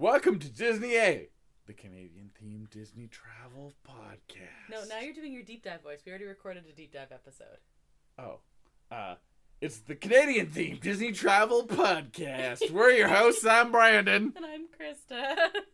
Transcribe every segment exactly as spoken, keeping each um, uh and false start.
Welcome to Disney A, the Canadian-themed Disney travel podcast. No, now you're doing your deep dive voice. We already recorded a deep dive episode. Oh, uh, it's the Canadian-themed Disney travel podcast. We're your hosts. I'm Brandon. And I'm Krista.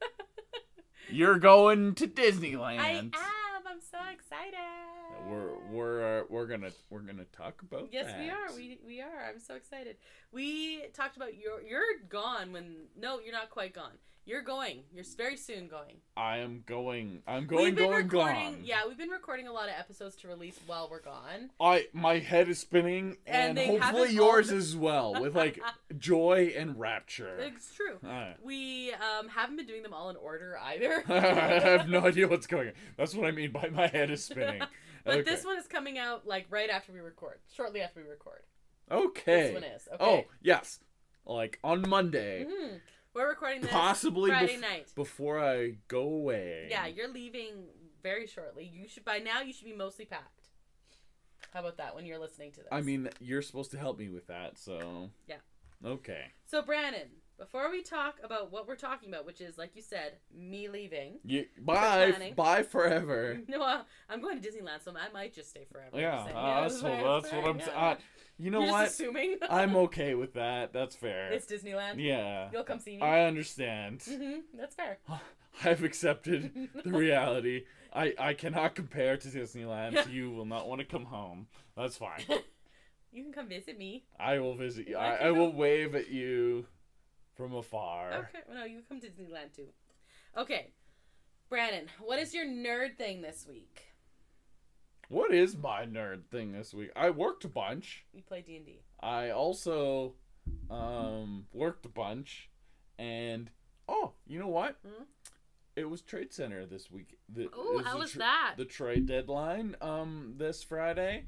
You're going to Disneyland. I am. I'm so excited. We're we're uh, we're gonna we're gonna talk about yes, that. we are. We we are. I'm so excited. We talked about your you're gone when no, you're not quite gone. You're going. You're very soon going. I am going. I'm going. We've been going. recording, Gone. Yeah, we've been recording a lot of episodes to release while we're gone. I my head is spinning, and, And they hopefully haven't yours all- as well, with like joy and rapture. It's true. Uh, We um haven't been doing them all in order either. I have no idea what's going on. That's what I mean by my head is spinning. But Okay. this one is coming out like right after we record, shortly after we record. Okay. This one is. Okay. Oh yes, like on Monday, Mhm. We're recording this possibly Friday bef- night. before I go away. Yeah, you're leaving very shortly. You should by now you should be mostly packed. How about that when you're listening to this? I mean, you're supposed to help me with that, so Yeah. Okay. So Brandon, before we talk about what we're talking about, which is like you said, me leaving. You bye planning. bye forever. No, uh, I'm going to Disneyland, so I might just stay forever. Yeah, Just saying. uh, that's, that's what, fair, that's that's what fair, I'm yeah. saying. Uh, you know You're what? just assuming. I'm okay with that. That's fair. It's Disneyland. Yeah. You'll come see me. I understand. Mm-hmm. That's fair. I've accepted the reality. I, I cannot compare to Disneyland, so you will not want to come home. That's fine. You can come visit me. I will visit you. I I, can I will go- wave at you from afar. Okay. Well, no, you come to Disneyland too. Okay. Brandon, what is your nerd thing this week? What is my nerd thing this week? I worked a bunch. You play D and D. I also um, worked a bunch. And, oh, you know what? Hmm? It was Trade Center this week. The, Oh, it how the was tr- that? The trade deadline um, this Friday.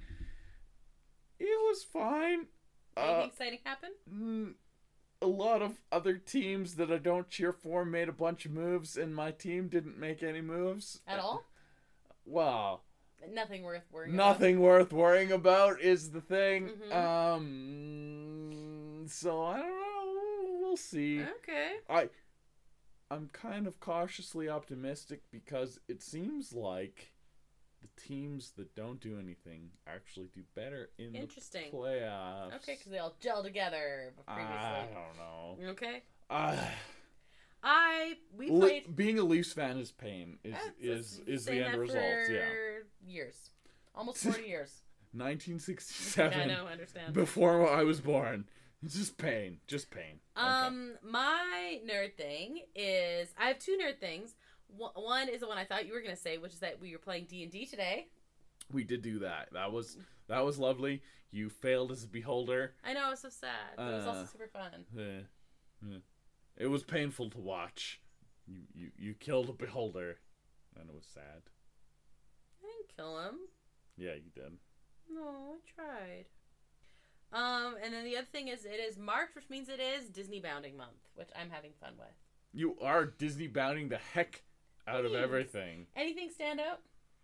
It was fine. Anything Uh, exciting happen? mm, a lot of other teams that I don't cheer for made a bunch of moves, and my team didn't make any moves. At all? Well, Nothing worth worrying nothing worth worrying about is the thing. Mhm. Um, so I don't know. We'll see. about. Okay. I, I'm kind of cautiously optimistic because it seems like the teams that don't do anything actually do better in the Interesting. playoffs. Okay, because they all gel together previously. I don't know. You okay? Uh, I we Le- played. being a Leafs fan is pain. Is That's- is that's is saying the end that result? for Yeah. Years, almost forty years. nineteen sixty-seven. I know, I understand. Before I was born. It's just pain. Just pain. Okay. Um, my nerd thing is I have two nerd things. One one is the one I thought you were gonna say, which is that we were playing D and D today. We did do that. That was that was lovely. You failed as a beholder. I know, it was so sad, but it was also Uh, super fun. Eh, eh. It was painful to watch. You, you you killed a beholder, and it was sad. I didn't kill him. Yeah, you did. No, I tried. Um, and then the other thing is it is March, which means it is Disney Bounding Month, which I'm having fun with. You are Disney bounding the heck out of Thanks. everything. Anything stand out?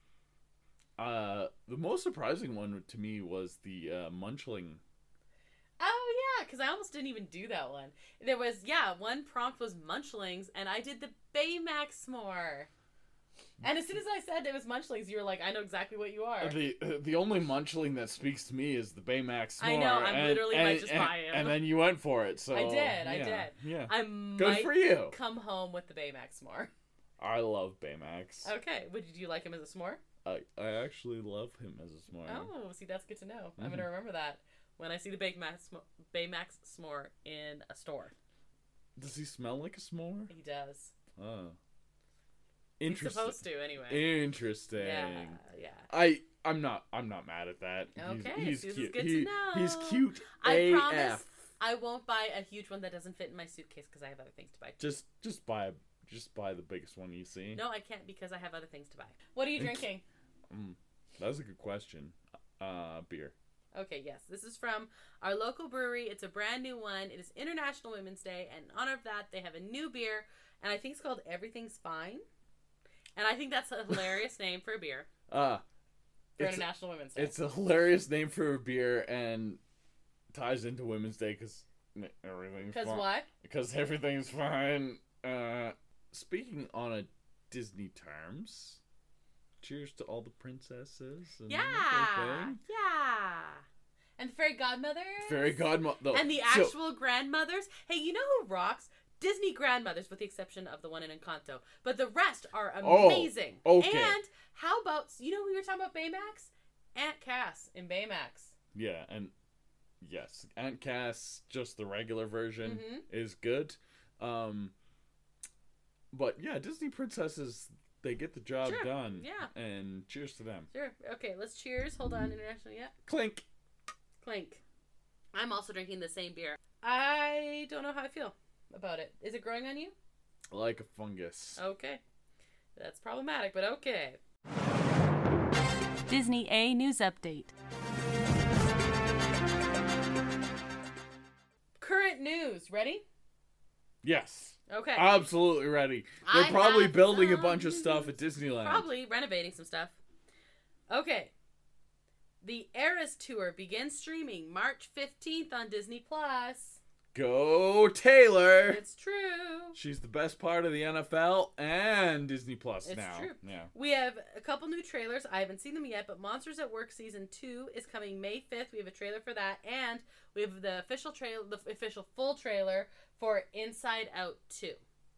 Uh, the most surprising one to me was the uh, Munchling. Oh yeah, because I almost didn't even do that one. There was yeah, one prompt was Munchlings, and I did the Baymax s'more. And as soon as I said it was Munchlings, you were like, I know exactly what you are. The uh, the only Munchling that speaks to me is the Baymax S'more. I know, I'm and, literally and, might just and, buy him. And then you went for it, so I did, I yeah, did. Yeah, I good might for you. come home with the Baymax s'more. I love Baymax. Okay, would you like him as a s'more? I I actually love him as a s'more. Oh, see, that's good to know. I'm Mhm. gonna remember that when I see the Baymax Smo- Baymax s'more in a store. Does he smell like a s'more? He does. Oh, He's interesting. supposed to anyway. Interesting. Yeah, yeah. I I'm not I'm not mad at that. Okay, he's, this he's is cute. good He- to know. He's cute. I A promise F. I won't buy a huge one that doesn't fit in my suitcase because I have other things to buy. Just just buy just buy the biggest one you see. No, I can't because I have other things to buy. What are you drinking? Mm, that's a good question. Uh, beer. Okay, yes. This is from our local brewery. It's a brand new one. It is International Women's Day, and in honor of that, they have a new beer, and I think it's called Everything's Fine. And I think that's a hilarious name for a beer Uh, for it's, International Women's Day. it's a hilarious name for a beer and ties into Women's Day because everything's Because fine. why? Because everything's fine. Uh, speaking on a Disney terms, cheers to all the princesses. And Yeah, everything. yeah. And the fairy godmothers. Fairy godmother. And the So- actual grandmothers. Hey, you know who rocks? Disney grandmothers, with the exception of the one in Encanto. But the rest are Oh, amazing. okay. And how about, you know who we were talking about Baymax? Aunt Cass in Baymax. Yeah, and yes, Aunt Cass, just the regular version, Mhm. is good. Um, but yeah, Disney princesses, they get the job Sure, done. yeah. And cheers to them. Sure. Okay, let's cheers. Hold on, international. Yeah. Clink. Clink. I'm also drinking the same beer. I don't know how I feel about it. Is it growing on you? Like a fungus. Okay. That's problematic, but okay. Disney A News Update. Current news. Ready? Yes. Okay. Absolutely ready. They're I probably have building a some bunch of news. stuff at Disneyland. Probably renovating some stuff. Okay. The Eras Tour begins streaming March fifteenth on Disney Plus. Go Taylor. It's true. She's the best part of the N F L and Disney Plus It's now. true. Yeah. We have a couple new trailers. I haven't seen them yet, but Monsters at Work Season two is coming May fifth. We have a trailer for that, and we have the official trailer, the official full trailer for Inside Out two.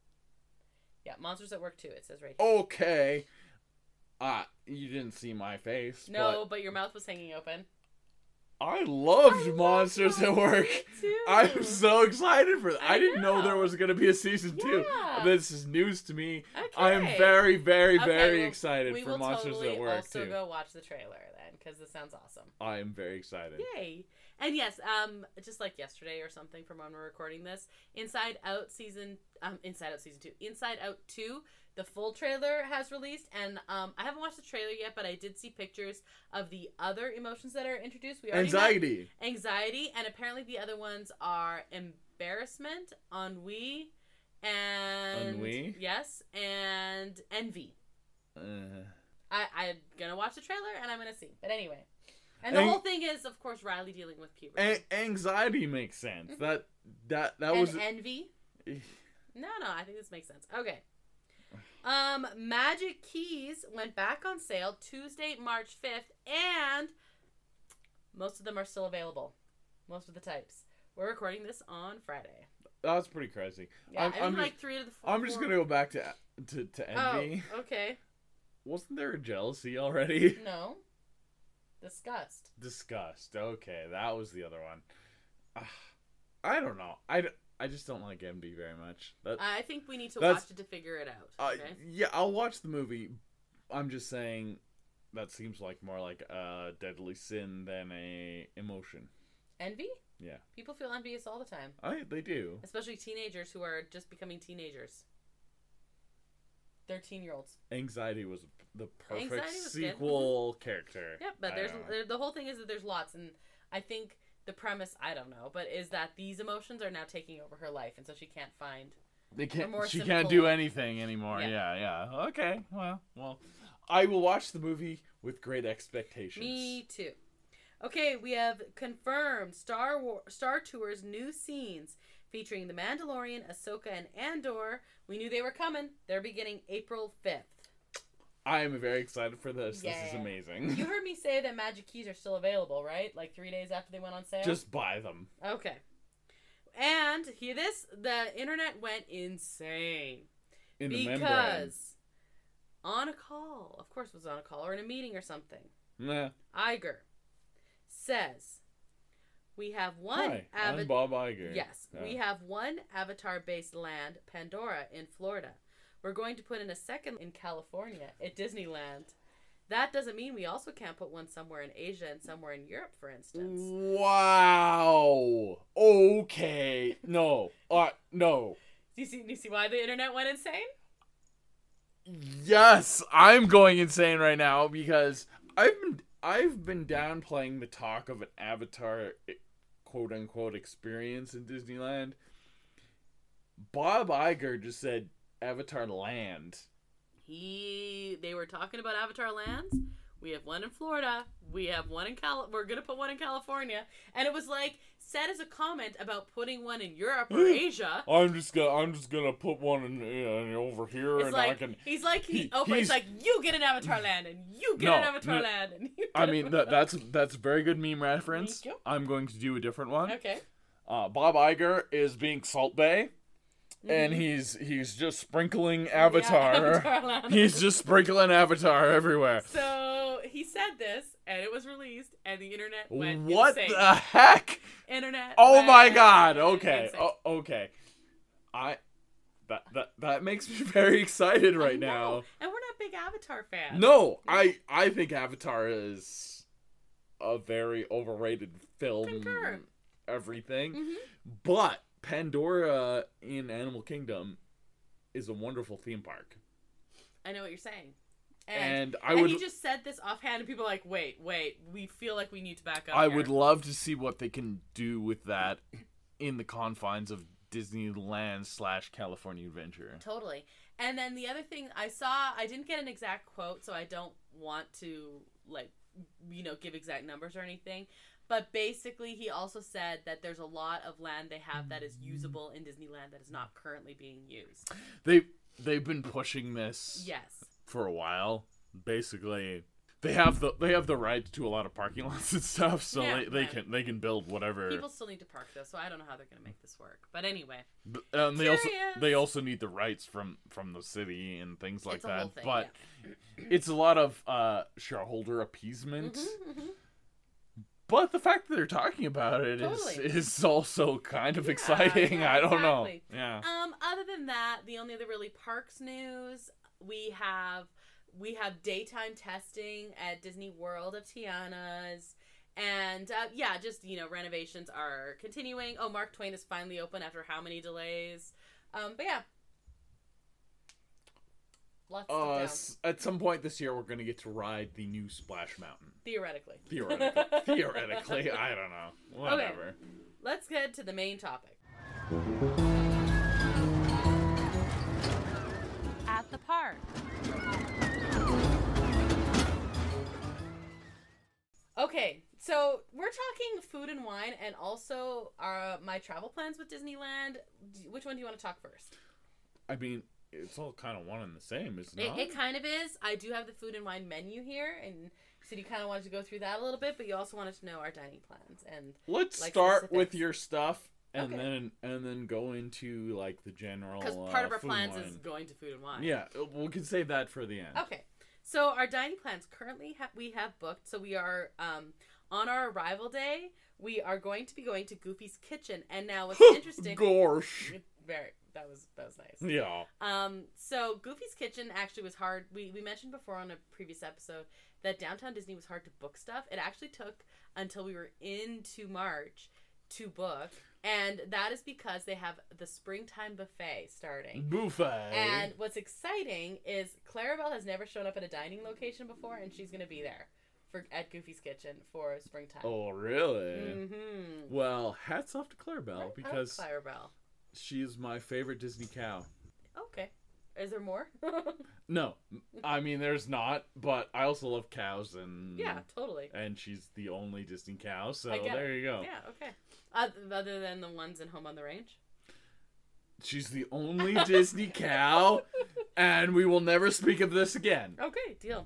Yeah, Monsters at Work two, it says right here. Okay. Uh, you didn't see my face. No, but your mouth was hanging open. But I loved I love Monsters at Work. Me too. I'm so excited for that. I, I didn't know. there know. was going to be a season two. Yeah. This is news to me. Okay. I am very, very, Okay, very well, excited we for will Monsters totally at Work also too. go watch the trailer then, because this sounds awesome. I am very excited. Yay! And yes, um, just like yesterday or something from when we're recording this, Inside Out season, um, Inside Out season two, Inside Out two, the full trailer has released, and um, I haven't watched the trailer yet, but I did see pictures of the other emotions that are introduced. We already met Anxiety. anxiety, and apparently the other ones are embarrassment, ennui, and Ennui? yes, and envy. Uh, I, I'm gonna watch the trailer and I'm gonna see. But anyway. And the Ang- whole thing is, of course, Riley dealing with puberty. a- anxiety makes sense. Mhm. That that that and was. envy. No, no, I think this makes sense. Okay. Um, Magic Keys went back on sale Tuesday, March fifth, and most of them are still available. Most of the types. We're recording this on Friday. That's pretty crazy. Yeah, I'm, I mean, I'm like just, three to the four. I'm just gonna go back to to to envy. Oh, okay. Wasn't there a jealousy already? No. Disgust. Disgust. Okay, that was the other one. Ah, I don't know. I, d- I just don't like envy very much. That, I think we need to That's- watch it to figure it out. uh, Okay. yeah, I'll watch the movie. I'm just saying that seems like more like a deadly sin than a emotion. Envy? Yeah. People feel envious all the time. I they do. Especially teenagers who are just becoming teenagers. thirteen-year-olds. Anxiety was the perfect Anxiety was good. sequel character. Yep, but I there's don't know. there, the whole thing is that there's lots, and I think the premise, I don't know, but is that these emotions are now taking over her life, and so she can't find. They can't. more She simple- can't do anything anymore. Yeah. Yeah. yeah, Okay. Well, well, I will watch the movie with great expectations. Me too. Okay, we have confirmed Star War Star Tour's new scenes featuring The Mandalorian, Ahsoka, and Andor. We knew they were coming. They're beginning April fifth. I am very excited for this. This is Yeah. amazing. You heard me say that Magic Keys are still available, right? Like three days after they went on sale? Just buy them. Okay. And hear this, the internet went insane. In the membrane. Because on a call, of course it was on a call or in a meeting or something, Nah. Iger says, we have one Hi, I'm Ava- Bob Iger. Yes, Yeah. we have one Avatar-based land, Pandora, in Florida. We're going to put in a second in California at Disneyland. That doesn't mean we also can't put one somewhere in Asia and somewhere in Europe, for instance. Wow. Okay. No. Uh, no. Do you see, do you see why the internet went insane? Yes, I'm going insane right now because I've been I've been downplaying the talk of an Avatar quote unquote experience in Disneyland. Bob Iger just said Avatar Land. He, they were talking about Avatar lands. We have one in Florida. We have one in Cal. We're gonna put one in California, and it was like said as a comment about putting one in Europe or Asia. I'm just gonna, I'm just gonna put one in, in over here, It's and like I can. he's like he, he- oh, he's- it's like you get an Avatar land, and you get No, an Avatar no. land, and you. Get I an mean, Avatar- that, that's that's a very good meme reference. Thank you. I'm going to do a different one. okay. Uh, Bob Iger is being Salt Bay, and Mhm. he's he's just sprinkling Yeah, Avatar. Avatar land. He's just sprinkling Avatar everywhere. So he said this, and it was released, and the internet went What insane. the heck? Internet. Oh went my God! Okay, insane. oh, okay. I that that that makes me very excited I right know. now. And we're not big Avatar fans. No, I I think Avatar is a very overrated film. Concur. Everything, Mhm. but Pandora in Animal Kingdom is a wonderful theme park, I know what you're saying. and, I and would he just said this offhand, and people are like, wait, wait, we feel like we need to back up. I here. would love to see what they can do with that in the confines of Disneyland slash California Adventure. Totally. And then the other thing I saw, I didn't get an exact quote, so I don't want to, like, you know, give exact numbers or anything. But basically, he also said that there's a lot of land they have that is usable in Disneyland that is not currently being used. They they've been pushing this Yes. for a while. Basically, they have the they have the rights to a lot of parking lots and stuff, so Yeah, they, they right. can they can build whatever. People still need to park, though, so I don't know how they're going to make this work. But anyway. B- And they also Curious. they also need the rights from from the city and things like It's a that. whole thing, but it's a lot of uh, shareholder appeasement. Mm-hmm, mm-hmm. But the fact that they're talking about it is Totally. is also kind of Yeah, exciting. yeah, I don't exactly. know. Yeah. Um, other than that, the only other really parks news we have we have daytime testing at Disney World of Tiana's, and uh, yeah, just you know renovations are continuing. Oh, Mark Twain is finally open after how many delays? Um, but yeah, lots to Uh, down. s- at some point this year, we're gonna get to ride the new Splash Mountain. Theoretically, Theoretically, theoretically, I don't know. Whatever. let's get to the main topic. At the park. Okay, so we're talking food and wine, and also uh, my travel plans with Disneyland. D- Which one do you want to talk first? I mean, it's all kind of one and the same, isn't It, it? it kind of is. I do have the food and wine menu here, and you said you kind of wanted to go through that a little bit, but you also wanted to know our dining plans. And Let's like start specifics. with your stuff, and Okay. then and then go into like the general. because part uh, of our food plans and is wine. going to food and wine. Yeah, we can save that for the end. Okay, so our dining plans currently ha- we have booked. So we are um, on our arrival day. We are going to be going to Goofy's Kitchen, and now what's interesting? Gosh. Very that was that was nice. Yeah. Um, so Goofy's Kitchen actually was hard. We we mentioned before on a previous episode that Downtown Disney was hard to book stuff. It actually took until we were into March to book, and that is because they have the springtime buffet starting. Buffet. And what's exciting is Clarabelle has never shown up at a dining location before, and she's gonna be there for at Goofy's Kitchen for springtime. Oh, really? Mm-hmm. Well, hats off to Clarabelle because Clarabelle. she is my favorite Disney cow. Okay. Is there more? No, I mean there's not, but I also love cows, and Yeah, totally. and she's the only Disney cow, so I get there it. you go. Yeah, okay. Uh, other than the ones in Home on the Range? She's the only Disney cow, and we will never speak of this again. Okay, deal.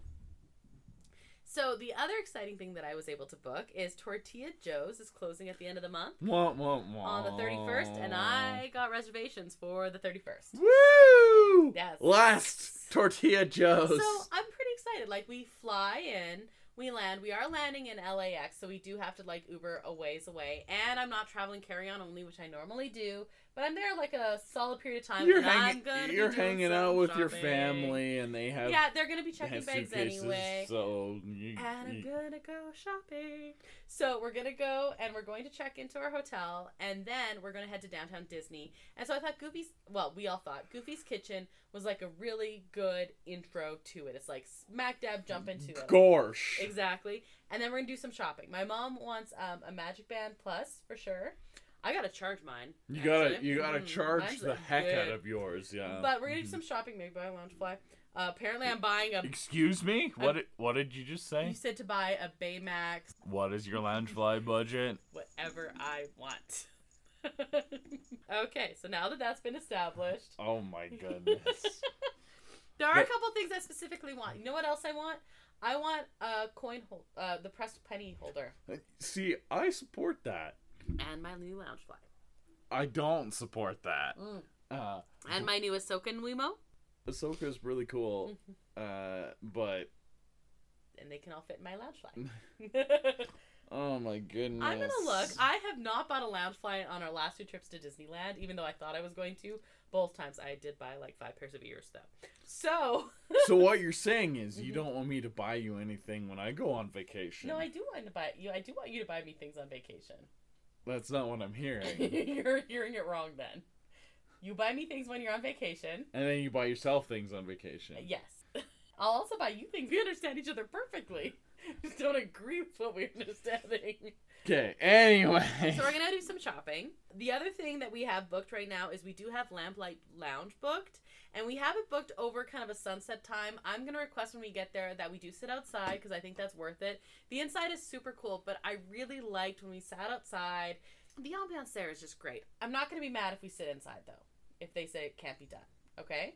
So the other exciting thing that I was able to book is Tortilla Joe's is closing at the end of the month Wah, wah, wah. on the thirty-first, and I got reservations for the thirty-first. Woo! Yes. Last Tortilla Joe's. So I'm pretty excited. Like, we fly in, we land. We are landing in L A X, so we do have to, like, Uber a ways away. And I'm not traveling carry-on only, which I normally do. But I'm there, like, a solid period of time. You're, and hanging, I'm gonna you're be doing hanging some out with your shopping. family, and they have Yeah, they're going to be they checking have bags suitcases, anyway. So you, And I'm you- gonna go shopping. So we're gonna go and we're going to check into our hotel, and then we're gonna head to Downtown Disney. And so I thought Goofy's, well, we all thought Goofy's Kitchen was like a really good intro to it. It's like smack dab jump into it. Gosh. Exactly. And then we're gonna do some shopping. My mom wants um, a Magic Band Plus for sure. I gotta charge mine. You gotta actually. you gotta Mm, charge mine's the a heck good- out of yours, yeah. But we're gonna do some shopping, maybe buy a Loungefly. Uh, apparently, I'm buying a. Excuse me? What did, what did you just say? You said to buy a Baymax. What is your Loungefly budget? Whatever I want. Okay, so now that that's been established. Oh my goodness. There are But- a couple things I specifically want. You know what else I want? I want a coin hold, uh, the pressed penny holder, See, I support that. and my new Loungefly, I don't support that. mm. Uh, and my new Ahsoka and Wemo, Ahsoka's really cool, uh, but and they can all fit in my Loungefly. oh my goodness. I'm gonna look. I have not bought a Loungefly on our last two trips to Disneyland, even though I thought I was going to. Both times I did buy like five pairs of ears, though. So. So what you're saying is you don't want me to buy you anything when I go on vacation. No, I do want to buy you. I do want you to buy me things on vacation. That's not what I'm hearing. You're hearing it wrong then. You buy me things when you're on vacation. And then you buy yourself things on vacation. Yes. I'll also buy you things. We understand each other perfectly. Just don't agree with what we're understanding. Okay, anyway. So we're gonna do some shopping. The other thing that we have booked right now is we do have Lamplight Lounge booked, and we have it booked over kind of a sunset time. I'm gonna request when we get there that we do sit outside because I think that's worth it. The inside is super cool, but I really liked when we sat outside. The ambiance there is just great. I'm not gonna be mad if we sit inside though, if they say it can't be done. Okay?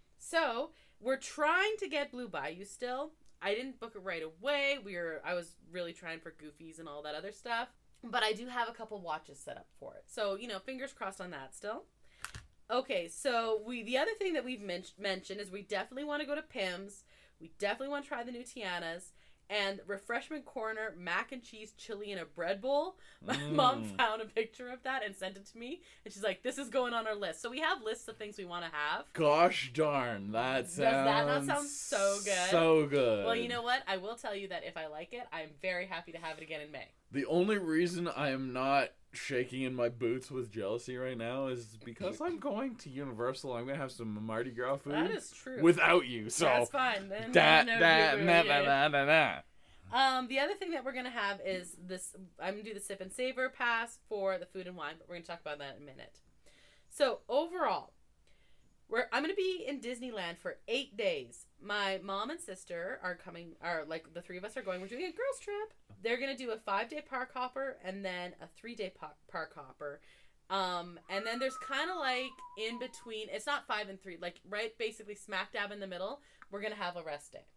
So we're trying to get Blue Bayou still. I didn't book it right away. We were I was really trying for Goofies and all that other stuff. But I do have a couple watches set up for it. So, you know, fingers crossed on that still. Okay, so we the other thing that we've men- mentioned is we definitely want to go to Pim's. We definitely want to try the new Tiana's. And Refreshment Corner mac and cheese chili in a bread bowl. My Mm. mom found a picture of that and sent it to me. And she's like, this is going on our list. So we have lists of things we want to have. Gosh darn, that Does sounds that not sound so good? So good. Well, you know what? I will tell you that if I like it, I'm very happy to have it again in May. The only reason I am not shaking in my boots with jealousy right now is because I'm going to Universal. I'm gonna have some Mardi Gras food. That is true. Without you, so That's fine. Then that no, that boo-boo, that yeah, yeah. that that that. Um, the other thing that we're gonna have is this. I'm gonna do the Sip and Savor pass for the food and wine, but we're gonna talk about that in a minute. So overall, we're I'm gonna be in Disneyland for eight days. My mom and sister are coming. Are like the three of us are going. We're doing a girls trip. They're gonna do a five day park hopper and then a three day park park hopper. Um, and then there's kind of like in between. It's not five and three. Like right, basically smack dab in the middle. We're gonna have a rest day.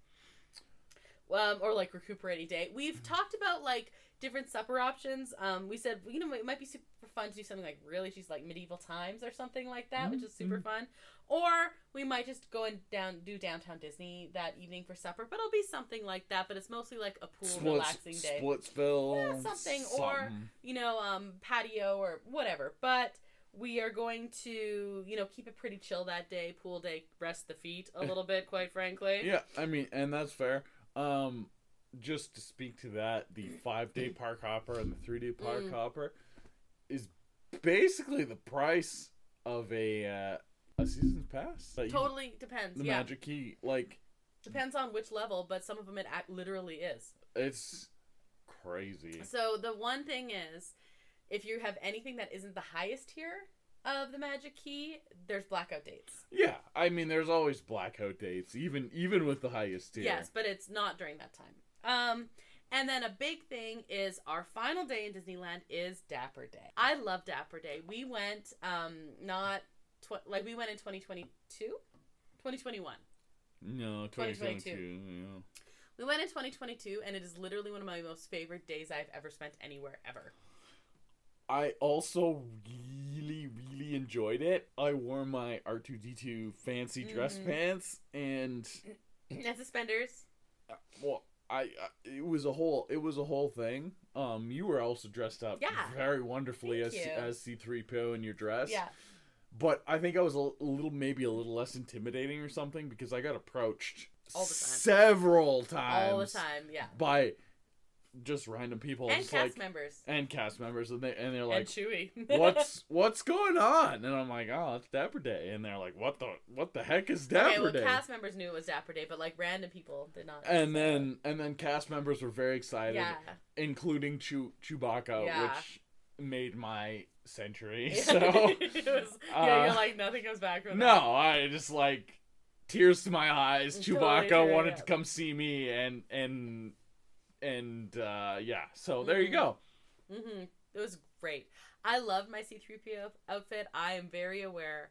Um, or like recuperating day. We've talked about like different supper options. Um, we said, you know, it might be super fun to do something like really she's like medieval times or something like that, mm-hmm. which is super fun. Or we might just go and down do downtown Disney that evening for supper, but it'll be something like that. But it's mostly like a pool Splits, relaxing day, Splitsville, yeah, something, something, or you know, um, patio or whatever. But we are going to, you know, keep it pretty chill that day, pool day, rest the feet a little bit, quite frankly. Yeah, I mean, and that's fair. Um, just to speak to that, the five-day park hopper and the three-day park Mm. hopper is basically the price of a uh, a season pass. that you- Totally depends. the yeah, Magic Key, like depends on which level, but some of them it act- literally is. it's crazy. So the one thing is, if you have anything that isn't the highest tier of the Magic Key, there's blackout dates. Yeah, I mean, there's always blackout dates, even even with the highest tier. Yes, but it's not during that time. Um, and then a big thing is our final day in Disneyland is Dapper Day. I love Dapper Day. We went, um, not, tw- like we went in twenty twenty-two? twenty twenty-one. No, twenty twenty-two. Yeah. We went in twenty twenty-two, and it is literally one of my most favorite days I've ever spent anywhere, ever. I also really, really enjoyed it. I wore my R two D two fancy dress Mhm. pants, and And suspenders. uh, well, I, I it was a whole it was a whole thing. Um, you were also dressed up Yeah. very wonderfully Thank as you. as C three P O in your dress. Yeah. But I think I was a little, maybe a little less intimidating or something because I got approached All the time. several times All the time, yeah. by just random people, And just cast like members. and cast members, and they and they're And like, Chewie. "What's what's going on?" And I'm like, "Oh, it's Dapper Day," and they're like, "What the what the heck is Dapper Okay, well, Day?" cast members knew it was Dapper Day, but like random people did not. And then and then cast members were very excited, yeah, including Chew Chewbacca, Yeah. which made my century. Yeah. So it was, yeah, uh, you're like nothing comes back from no, that. I just like tears to my eyes. Totally Chewbacca true, wanted yeah. to come see me, and and and uh, yeah. So there you go. Mm-hmm. It was great. I loved my C three P O outfit. I am very aware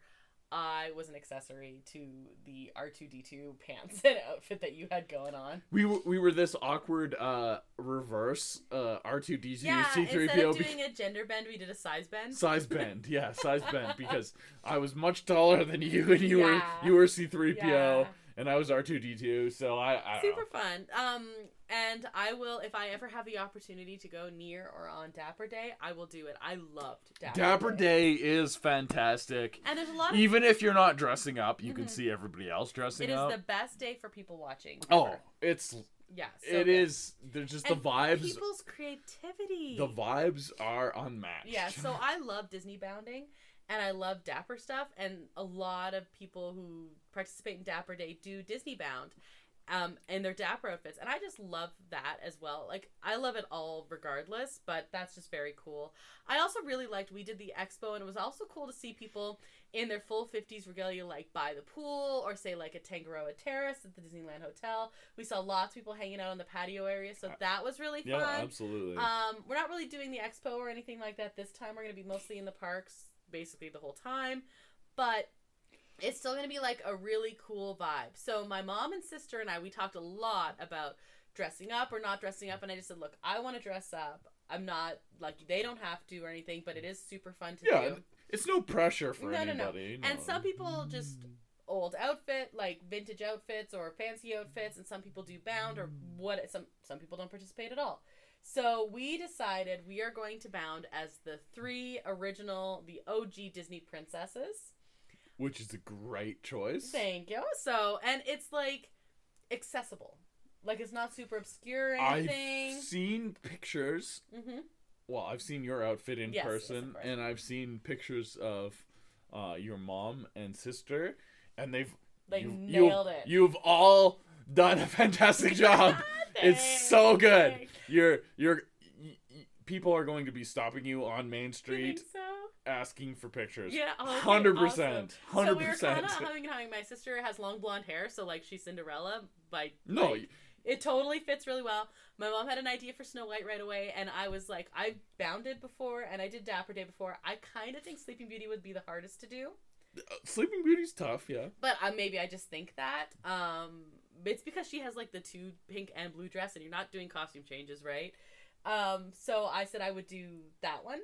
I was an accessory to the R two D two pants and outfit that you had going on. We were we were this awkward uh, reverse uh, R two D two Yeah, C three instead P O of doing a gender bend, we did a size bend. size bend. Yeah, size bend because I was much taller than you, and you Yeah. were you were C three P O. Yeah. And I was R two D two, so I, I don't Super know. fun. Um, and I will, if I ever have the opportunity to go near or on Dapper Day, I will do it. I loved Dapper, Dapper Day is fantastic. And there's a lot of... Even if you're not dressing up, you can Mhm. see everybody else dressing It is up. the best day for people watching. Oh, ever. it's Yeah. So it good. is. There's just And the vibes. People's creativity. The vibes are unmatched. Yeah, so I love Disney bounding, and I love Dapper stuff, and a lot of people who participate in Dapper Day do Disney bound um, in their Dapper outfits, and I just love that as well. Like, I love it all regardless, but that's just very cool. I also really liked, we did the expo, and it was also cool to see people in their full fifties regalia, like by the pool, or say like a Tangaroa Terrace at the Disneyland Hotel. We saw lots of people hanging out on the patio area, so that was really fun. Yeah, absolutely. Um, we're not really doing the expo or anything like that this time. We're going to be mostly in the parks basically the whole time, but it's still going to be like a really cool vibe. So my mom and sister and I, we talked a lot about dressing up or not dressing up, and I just said, look, I want to dress up. I'm not, like, they don't have to or anything, but it is super fun to yeah, do. it's no pressure for No, no, no. anybody. No. And some people just old outfit, like vintage outfits or fancy outfits, and some people do bound or what. Some some people don't participate at all. So we decided we are going to bound as the three original, the O G Disney princesses. Which is a great choice. Thank you. So, and it's like accessible. Like, it's not super obscure or anything. I've seen pictures. Mm-hmm. Well, I've seen your outfit in Yes, yes, person, of course. and I've seen pictures of uh, your mom and sister, and they've They you've, nailed you've, it. You've all done a fantastic job. It's so good. Thanks. You're you're y- y- people are going to be stopping you on Main You Street think so? asking for pictures. Yeah, oh, okay, hundred awesome. percent, So hundred we were percent. kind of humming and hawing. My sister has long blonde hair, so like she's Cinderella. By No, like, it totally fits really well. My mom had an idea for Snow White right away, and I was like, I've bounded before, and I did Dapper Day before. I kind of think Sleeping Beauty would be the hardest to do, uh, Sleeping Beauty's tough, yeah. but uh, maybe I just think that. Um, it's because she has like the two pink and blue dress, and you're not doing costume changes, right? Um, so I said I would do that one,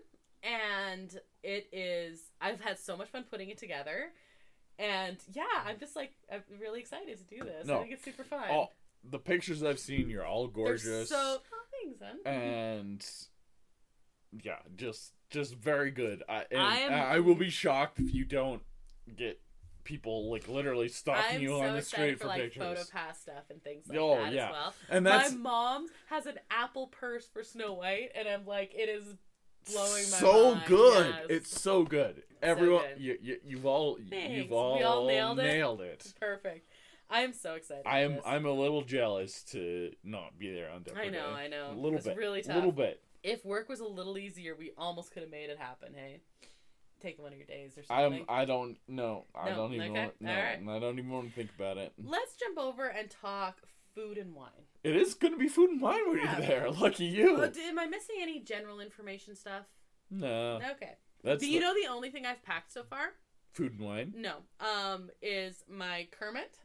and it is. I've had so much fun putting it together. And yeah, I'm just like I'm really excited to do this. No. I think it's super fun. All, the pictures I've seen, you're all They're gorgeous. so oh, thanks, son. and yeah, just just very good. I and I am- I will be shocked if you don't get people like literally stalking I'm you so on the excited street for, for like pictures. PhotoPass stuff and things like Oh, that yeah. as well. And that's My mom has an Apple purse for Snow White, and I'm like, it is blowing my so mind. good. Yes. It's so good. Everyone, good. You, you you've all Thanks. you've We all, all nailed it? nailed it. Perfect. I am so excited. I am for this. I'm a little jealous to not be there on Dapper I know, Day. I know. A little It's bit. really A tough. little bit. If work was a little easier, we almost could have made it happen. Hey, take one of your days or I'm something. I don't no I No, don't even okay, want, no alright. I don't even want to think about it. Let's jump over and talk food and wine. It is gonna be food and wine when Yeah. you're there. Lucky you. Oh, am I missing any general information stuff? No. Okay. That's Do you the- know the only thing I've packed so far? food and wine. No. Um, is my Kermit.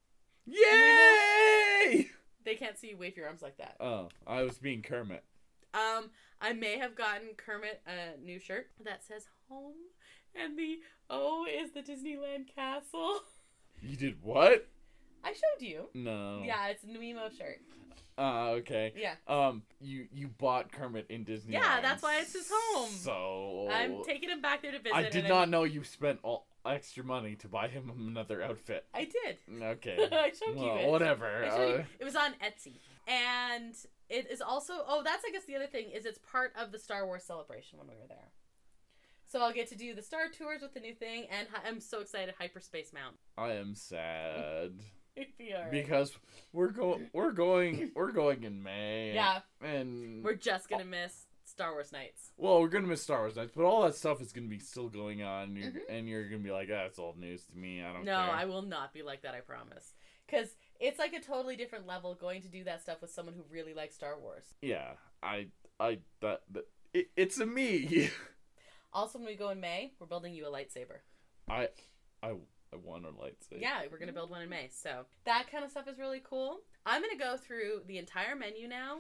Yay! They can't see you wave your arms like that. Oh, I was being Kermit. Um, I may have gotten Kermit a new shirt that says home, and the O is the Disneyland castle. You did what? I showed you. No. Yeah, it's a Nemo shirt. Uh, okay. Yeah. Um, you you bought Kermit in Disney. Yeah, that's why it's his home. So I'm taking him back there to visit. I did and not I'm- know you spent all extra money to buy him another outfit. I did. Okay. I showed you Well, it. whatever. I showed you. Uh, It was on Etsy. And it is also, oh, that's, I guess, the other thing, is it's part of the Star Wars celebration when we were there. So I'll get to do the Star Tours with the new thing, and hi- I'm so excited, Hyperspace Mountain. I am sad It'd be alright. because we're going we're going we're going in May. Yeah, And we're just gonna miss Star Wars nights. Well, we're gonna miss Star Wars nights, but all that stuff is gonna be still going on, and you're, Mhm. and you're gonna be like, ah, it's old news to me. I don't No, care. I will not be like that, I promise. Because it's like a totally different level going to do that stuff with someone who really likes Star Wars. Yeah, I, I, that, that it, it's a me. Also, when we go in May, we're building you a lightsaber. I, I, I want a lightsaber. Yeah, we're going to build one in May. So that kind of stuff is really cool. I'm going to go through the entire menu now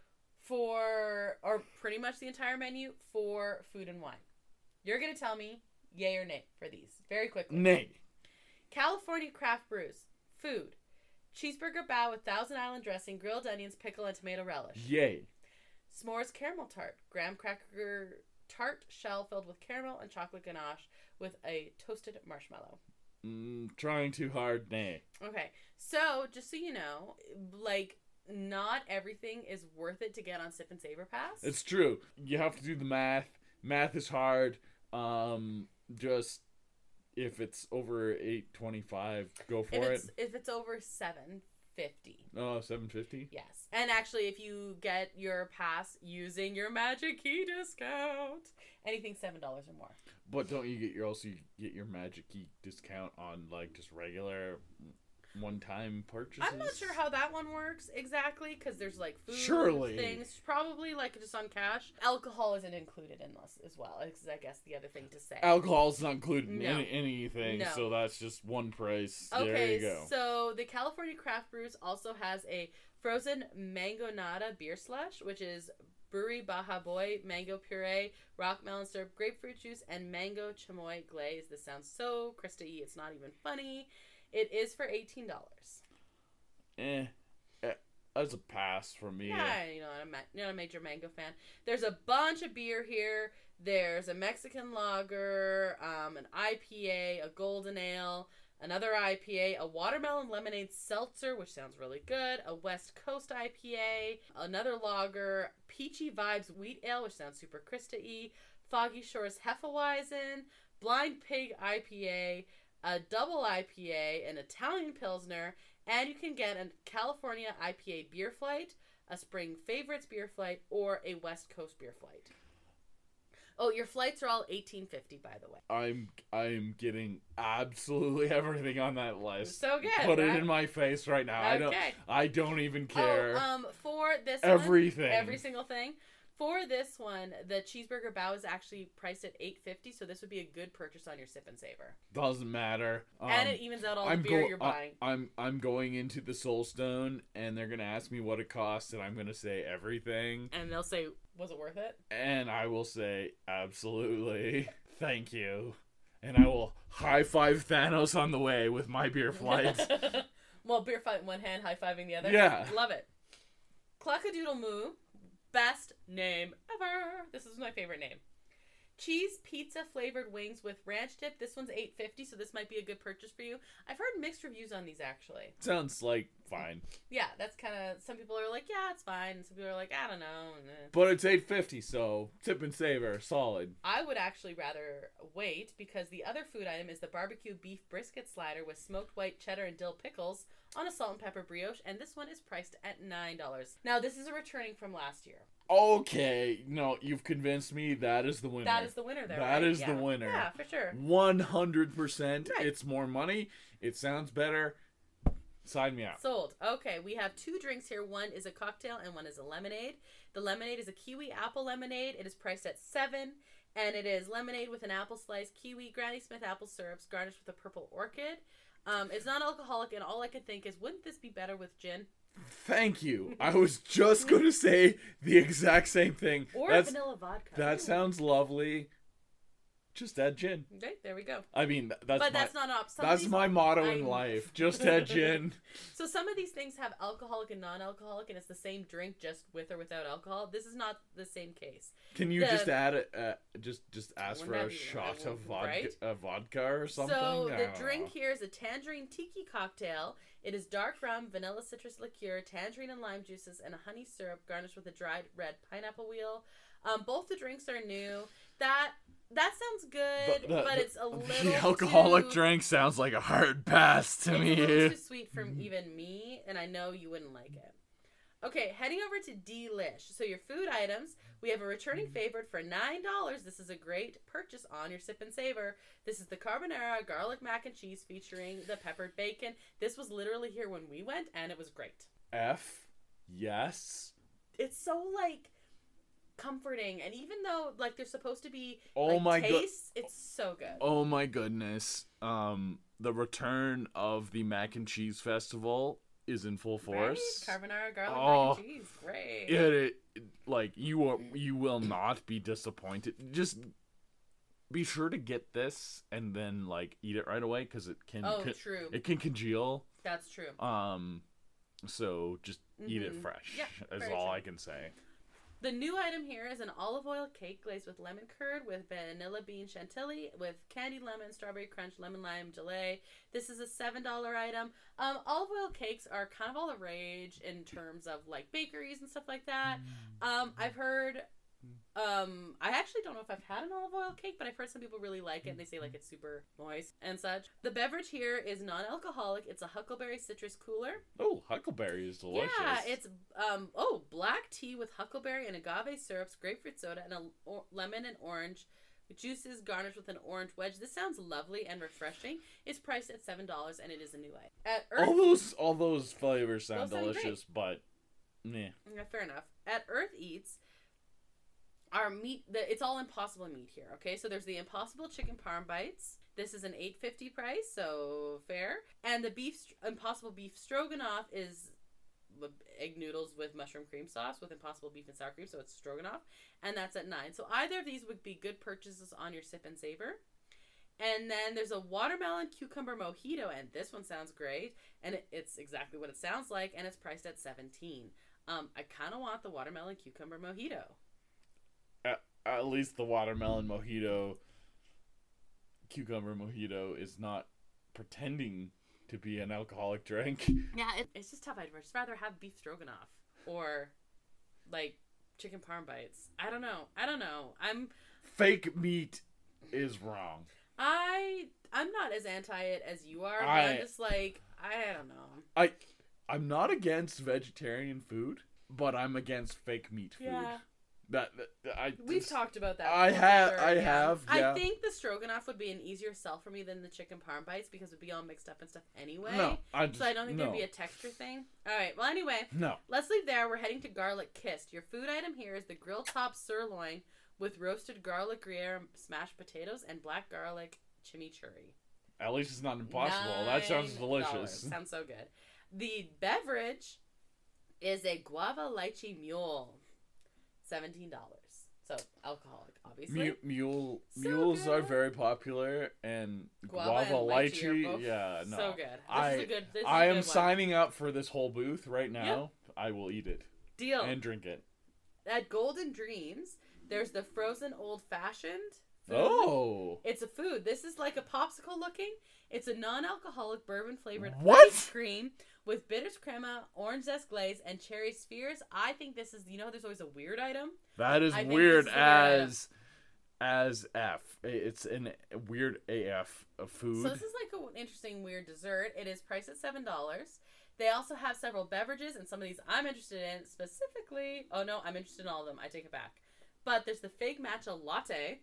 for, or pretty much the entire menu for food and wine. You're going to tell me yay or nay for these very quickly. Nay. California craft brews. Food. Cheeseburger bao with Thousand Island dressing, grilled onions, pickle, and tomato relish. Yay. S'mores caramel tart. Graham cracker tart shell filled with caramel and chocolate ganache with a toasted marshmallow. Mm, trying too hard. Nay. Okay, so just so you know, like, not everything is worth it to get on Sip and Savor Pass. It's true. You have to do the math. Math is hard. Um, just if it's over eight twenty-five, go for if it. it's, if it's over seven fifty. Oh, seven fifty. Yes, and actually, if you get your pass using your Magic Key discount, anything seven dollars or more. But don't you get your also you get your Magic Key discount on like just regular one-time purchases? I'm not sure how that one works exactly because there's like food Surely. things, probably like just on cash. Alcohol isn't included in this as well. Is I guess the other thing to say. Alcohol's not included in No. any, anything, No. so that's just one price. Okay, There you go. so the California Craft Brews also has a frozen mango nada beer slush, which is Brewery Baja Boy, mango puree, rock melon syrup, grapefruit juice, and mango chamoy glaze. This sounds so Krista-y, it's not even funny. It is for eighteen dollars. Eh, eh, that's a pass for me. Yeah, you know, I'm a- not a major mango fan. There's a bunch of beer here. There's a Mexican lager, um, an I P A, a golden ale, another I P A, a watermelon lemonade seltzer, which sounds really good, a West Coast I P A, another lager, Peachy Vibes wheat ale, which sounds super Krista-y, Foggy Shores Hefeweizen, Blind Pig I P A, a double I P A, an Italian Pilsner, and you can get a California I P A beer flight, a Spring Favorites beer flight, or a West Coast beer flight. Oh, your flights are all eighteen fifty, by the way. I'm I'm getting absolutely everything on that list. So good, Put right? it in my face right now. I don't Okay. I don't even care. Oh, um, for this Everything. one, every single thing. For this one, the cheeseburger bao is actually priced at eight fifty, so this would be a good purchase on your Sip and Savor. Doesn't matter. Um, and it evens out all I'm the beer go- you're I- buying. I'm I'm going into the Soulstone, and they're gonna ask me what it costs, and I'm gonna say everything, And they'll say, was it worth it? and I will say absolutely, thank you, and I will high five Thanos on the way with my beer flights. Well, beer fight in one hand, high-fiving the other. Yeah. Love it. Cluckadoodle Moo. Best name ever. This is my favorite name. Cheese pizza flavored wings with ranch dip. This one's eight fifty, so this might be a good purchase for you. I've heard mixed reviews on these actually. Sounds like fine, Yeah, that's kind of, some people are like, yeah, it's fine. And some people are like, I don't know. eh. but it's eight fifty, so Sip and Savor, solid. I would actually rather wait because the other food item is the barbecue beef brisket slider with smoked white cheddar and dill pickles on a salt and pepper brioche, and this one is priced at nine dollars. Now, this is a returning from last year. Okay, no, you've convinced me. That is the winner. That is the winner there, That right? is Yeah. the winner. Yeah, for sure. one hundred percent. Right. It's more money. It sounds better. Sign me out. Sold. Okay, we have two drinks here. One is a cocktail and one is a lemonade. The lemonade is a kiwi apple lemonade. It is priced at seven, and it is lemonade with an apple slice, kiwi, Granny Smith apple syrups, garnished with a purple orchid. Um, it's non-alcoholic, and all I can think is, wouldn't this be better with gin? Thank you. I was just going to say the exact same thing. Or That's, vanilla vodka. that sounds lovely. Just add gin. Okay, there we go. I mean, th- that's but my, that's not an option. that's my motto in I'm- life. Just add gin. So some of these things have alcoholic and non-alcoholic, and it's the same drink just with or without alcohol. This is not the same case. Can you The- just add it? Uh, just just ask for Wouldn't a that be- shot of vodka, right? uh, vodka or something. So I the don't drink know. here is a tangerine tiki cocktail. It is dark rum, vanilla citrus liqueur, tangerine and lime juices, and a honey syrup garnished with a dried red pineapple wheel. Um, both the drinks are new. That that sounds good, The- the- but the- it's a little The alcoholic too, drink sounds like a hard pass to it's me. a little too sweet from even me, and I know you wouldn't like it. Okay, heading over to Delish. So your food items, we have a returning favorite for nine dollars. This is a great purchase on your Sip and Savor. This is the carbonara garlic mac and cheese featuring the peppered bacon. This was literally here when we went, and it was great. F, yes. It's so, like, comforting, and even though, like, they're supposed to be, oh like, my taste, go- it's so good. Oh my goodness. Um, the return of the Mac and Cheese Festival is in full force. Right? Carbonara garlic oh, mac and cheese. Great. It, it, like, you are, you will not be disappointed. Just be sure to get this and then, like, eat it right away, because it can... Oh, con- true. It can congeal. That's true. Um, so just mm-hmm. eat it fresh. Yeah, is all true. I can say. The new item here is an olive oil cake glazed with lemon curd, with vanilla bean chantilly, with candied lemon, strawberry crunch, lemon lime gelée. This is a seven dollar item. Um, olive oil cakes are kind of all the rage in terms of, like, bakeries and stuff like that. Um, I've heard... Um, I actually don't know if I've had an olive oil cake, but I've heard some people really like it, and they say, like, it's super moist and such. The beverage here is non-alcoholic. It's a Huckleberry citrus cooler. Oh, Huckleberry is delicious. Yeah, it's, um, oh, black tea with huckleberry and agave syrups, grapefruit soda, and a or- lemon and orange juices garnished with an orange wedge. This sounds lovely and refreshing. It's priced at seven dollars, and it is a new item. At Earth- all those, all those flavors sound those delicious, sound but, meh. Yeah, fair enough. At Earth Eats... Our meat, the, it's all Impossible meat here, okay? So there's the Impossible chicken parm bites. This is an eight fifty price, so fair. And the beef Impossible beef stroganoff is egg noodles with mushroom cream sauce with Impossible beef and sour cream, so it's stroganoff. And that's at nine. So either of these would be good purchases on your Sip and Savor. And then there's a watermelon cucumber mojito, and this one sounds great. And it, it's exactly what it sounds like, and it's priced at seventeen. Um, I kind of want the watermelon cucumber mojito. At, at least the watermelon mojito, cucumber mojito is not pretending to be an alcoholic drink. Yeah, it, it's just tough. I'd just rather have beef stroganoff or, like, chicken parm bites. I don't know. I don't know. I'm... Fake meat is wrong. I, I'm not as anti it as you are, but I, I'm just like, I don't know. I, I'm not against vegetarian food, but I'm against fake meat food. Yeah. That, that I We've just, talked about that. I have, sure, I yeah. have. Yeah. I think the stroganoff would be an easier sell for me than the chicken parm bites because it would be all mixed up and stuff anyway. No, I just, so I don't think no. there'd be a texture thing. All right. Well, anyway, no. Let's leave there. We're heading to Garlic Kissed. Your food item here is the grilled top sirloin with roasted garlic Gruyere, smashed potatoes, and black garlic chimichurri. At least it's not impossible. Nine that sounds delicious. Sounds so good. The beverage is a guava lychee mule, seventeen dollars. So, alcoholic, obviously. Mu- mule so Mules good. are very popular, and guava, guava and lychee, lychee, both yeah, no. so good. This I, is a good this is I a am good signing up for this whole booth right now. Yep. I will eat it. Deal. And drink it. At Golden Dreams, there's the frozen old-fashioned food. Oh! It's a food. This is like a popsicle looking. It's a non-alcoholic bourbon-flavored What? ice cream with bitters crema, orange zest glaze, and cherry spheres. I think this is, you know, there's always a weird item. That is I think weird this is a weird as as F. It's an weird A F of food. So this is like an interesting weird dessert. It is priced at seven dollars. They also have several beverages, and some of these I'm interested in specifically. Oh no, I'm interested in all of them. I take it back. But there's the fake matcha latte.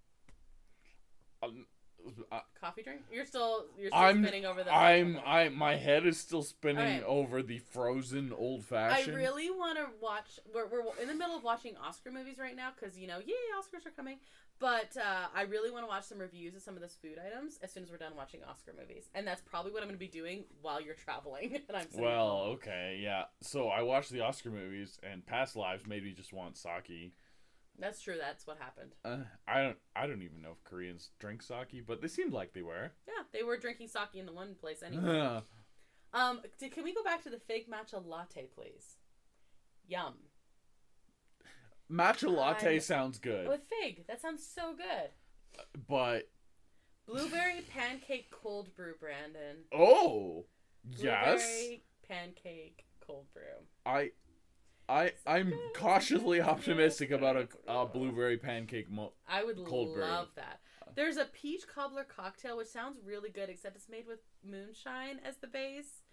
Um, I, Coffee drink? You're still you're still I'm, spinning over the. I'm I my head is still spinning right. over the frozen old fashioned. I really want to watch. We're we're in the middle of watching Oscar movies right now because you know, yay, Oscars are coming. But uh, I really want to watch some reviews of some of those food items as soon as we're done watching Oscar movies, and that's probably what I'm going to be doing while you're traveling. And I'm sitting well, home. okay, yeah. So I watched the Oscar movies, and past lives made me just want sake. That's true. That's what happened. Uh, I don't. I don't even know if Koreans drink sake, but they seemed like they were. Yeah, they were drinking sake in the one place anyway. um, t- can we go back to the fake matcha latte, please? Yum. Matcha latte I'm... sounds good. With fig, that sounds so good. But blueberry pancake cold brew, Brandon. Oh, yes. Blueberry pancake cold brew. I. I, I'm cautiously optimistic about a, a blueberry pancake mo- I would cold brew. love that. There's a peach cobbler cocktail, which sounds really good, except it's made with moonshine as the base.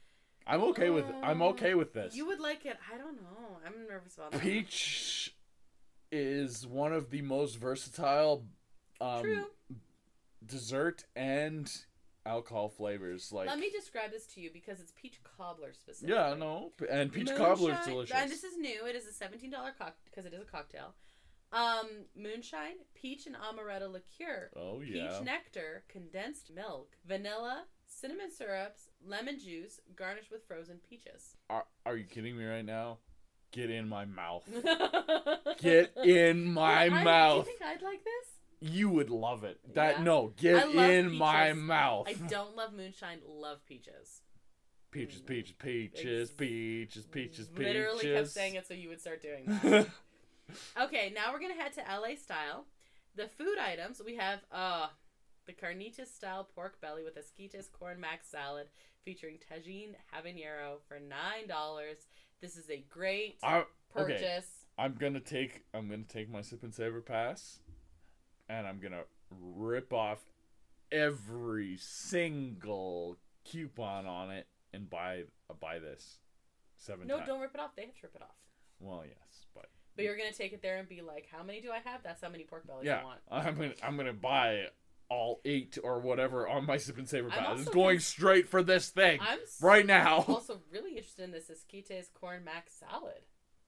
I'm okay with I'm okay with this. You would like it. I don't know. I'm nervous about that. Peach is one of the most versatile um, True. dessert and alcohol flavors. Like, let me describe this to you because it's peach cobbler specifically. yeah, no, and peach Moonshine, cobbler is delicious. And this is new. It is a seventeen dollars cocktail because it is a cocktail. Um, moonshine, peach and amaretto liqueur, oh yeah, peach nectar, condensed milk, vanilla, cinnamon syrups, lemon juice, garnished with frozen peaches. Are Are you kidding me right now? Get in my mouth. Get in my I, mouth. Do you think I'd like this? You would love it. That Yeah. no, get I love in peaches. my mouth. I don't love moonshine. Love peaches. Peaches, peaches, peaches, Ex- peaches, peaches, peaches. Literally kept saying it so you would start doing that. Okay, now we're gonna head to L A style. The food items we have uh the carnitas style pork belly with esquites corn mac salad featuring tagine habanero for nine dollars. This is a great I, purchase. okay. I'm gonna take I'm gonna take my sip and savor pass, and I'm gonna rip off every single coupon on it and buy uh, buy this seven No, times. don't rip it off. They have to rip it off. Well, yes, but But you're gonna take it there and be like, how many do I have? That's how many pork bellies yeah, I want. I'm gonna I'm gonna buy all eight or whatever on my sip and savor I'm pass. It's also going con- straight for this thing I'm s- right now. also really interested in this esquites corn mac salad.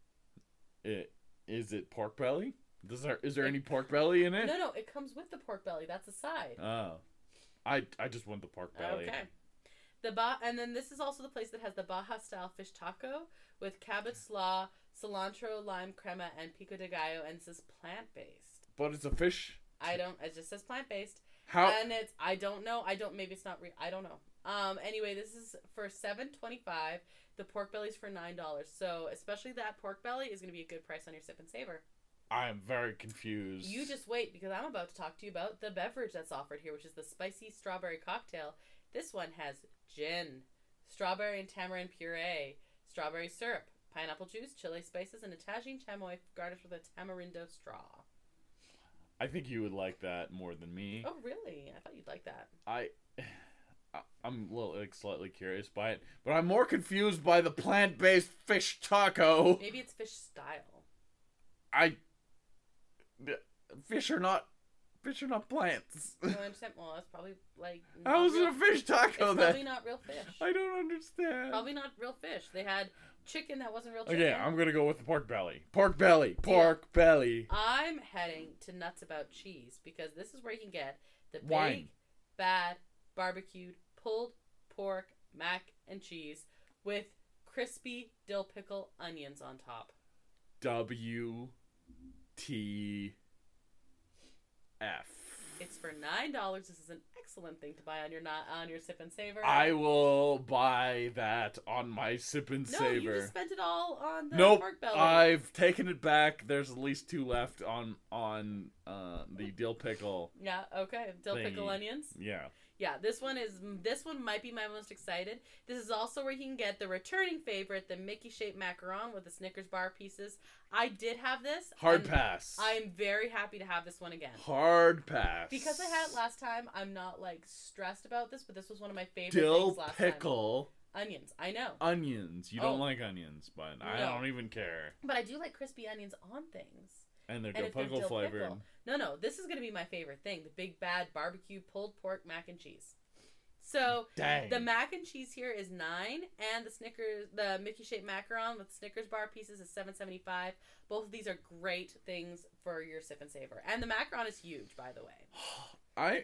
It, is it pork belly? Does there is there It- any pork belly in it? No, no, it comes with the pork belly. That's a side. Oh, I I just want the pork belly. Okay. The ba- and then this is also the place that has the Baja style fish taco with cabbage slaw, cilantro, lime crema, and pico de gallo, and it says plant based. But it's a fish. I don't. It just says plant based, How? and it's. I don't know. I don't. Maybe it's not real. I don't know. Um. Anyway, this is for seven twenty five. The pork belly's for nine dollars. So especially that pork belly is going to be a good price on your sip and savor. I am very confused. You just wait because I'm about to talk to you about the beverage that's offered here, which is the spicy strawberry cocktail. This one has gin, strawberry and tamarind puree, strawberry syrup, pineapple juice, chili spices, and a tagine chamoy garnished with a tamarindo straw. I think you would like that more than me. Oh, really? I thought you'd like that. I, I- I'm a little like slightly curious by it, but I'm more confused by the plant-based fish taco. Maybe it's fish style. I, fish are not, fish are not plants. No, I understand. Well, it's probably like. How is it real- a fish taco It's then? probably not real fish. I don't understand. Probably not real fish. They had chicken that wasn't real chicken. Okay, I'm gonna go with the pork belly. Pork belly. Pork belly. I'm heading to Nuts About Cheese because this is where you can get the big, Wine. bad, barbecued, pulled pork, mac and cheese with crispy dill pickle onions on top. W T F. It's for nine dollars. This is an excellent thing to buy on your not on your sip and savor. I will buy that on my sip and no, savor. you just spent it all on the Nope, pork belly. I've taken it back. There's at least two left on on uh, the dill pickle. Yeah, okay. Dill pickle Thingy. onions. Yeah. Yeah, this one is this one might be my most excited. This is also where you can get the returning favorite, the Mickey shaped macaron with the Snickers bar pieces. I did have this. Hard and pass. I'm very happy to have this one again. Hard pass. Because I had it last time, I'm not like stressed about this, but this was one of my favorite dill things last pickle. time. Onions, I know. Onions. You don't Oh. like onions, but I No. don't even care. But I do like crispy onions on things. And they're And dill if they're pickle dill flavored. pickle. No, no, this is going to be my favorite thing. The big bad barbecue pulled pork mac and cheese. So Dang. the mac and cheese here is nine, and the Snickers, the Mickey shaped macaron with Snickers bar pieces is seven seventy five. Both of these are great things for your sip and savor, and the macaron is huge, by the way. I.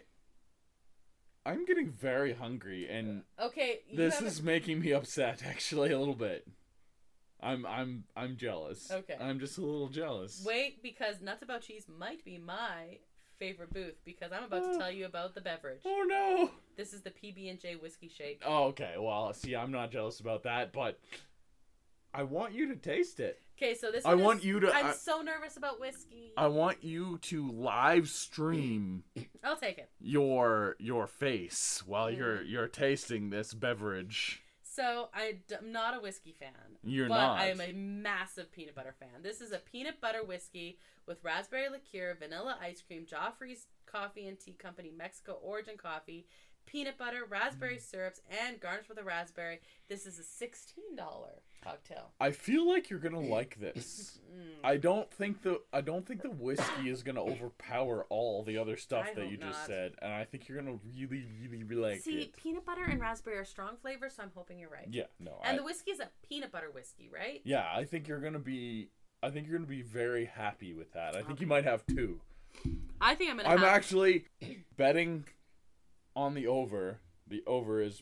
I'm getting very hungry, and Okay, you this haven't- is making me upset. Actually, a little bit. I'm I'm I'm jealous. Okay. I'm just a little jealous. wait because Nuts About Cheese might be my favorite booth because I'm about to tell you about the beverage. Oh no. This is the P B and J whiskey shake. Oh, okay. Well, see, I'm not jealous about that, but I want you to taste it. Okay, so this I one want is- you to- I'm I- so nervous about whiskey. I want you to live stream I'll take it. your your face while Mm. you're you're tasting this beverage. So I d- I'm not a whiskey fan. You're but not. I am a massive peanut butter fan. This is a peanut butter whiskey with raspberry liqueur, vanilla ice cream, Joffrey's Coffee and Tea Company Mexico origin coffee, peanut butter, raspberry syrups, and garnished with a raspberry. This is a sixteen dollars cocktail. I feel like you're gonna like this. Mm. I don't think the I don't think the whiskey is gonna overpower all the other stuff I that hope you just not. said, and I think you're gonna really, really, really like See, it. peanut butter and raspberry are strong flavors, so I'm hoping you're right. Yeah, no. And I, the whiskey is a peanut butter whiskey, right? yeah, I think you're gonna be. I think you're gonna be very happy with that. I think Okay. you might have two. I think I'm gonna. I'm have... actually betting on the over. The over is